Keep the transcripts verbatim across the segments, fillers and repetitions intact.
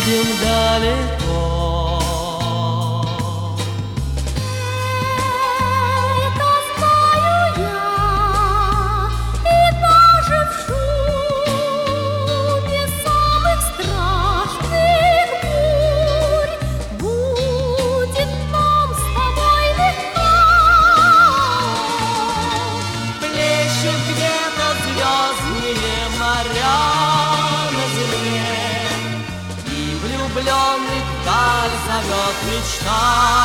едем далеко. Это знаю я, и даже в шуме самых страшных бурь будет нам с тобой легко. Плещут где-то звездные моря на земле, и влюбленных вдаль зовет мечта.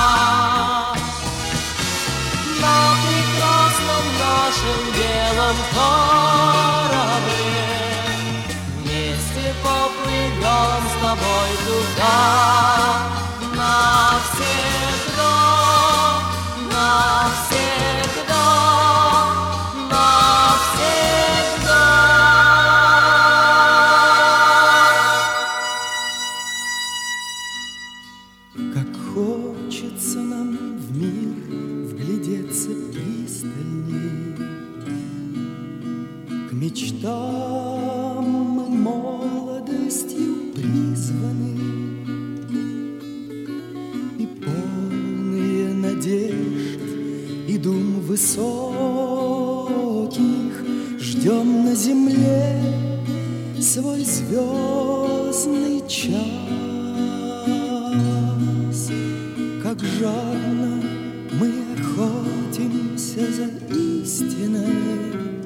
На прекрасном нашем белом корабле вместе поплывем с тобой туда. Навсегда, навсегда, навсегда. Как хочется нам в мир вглядеться пристальней, к мечтам мы молодостью призваны, и полные надежд и дум высоких ждем на земле свой звездный час. Как жадно мы охотимся за истиной,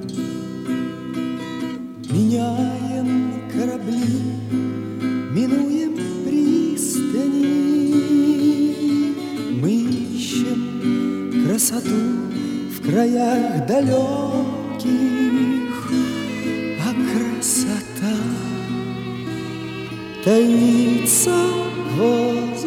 меняем корабли, минуем пристани. Мы ищем красоту в краях далеких, а красота таится возле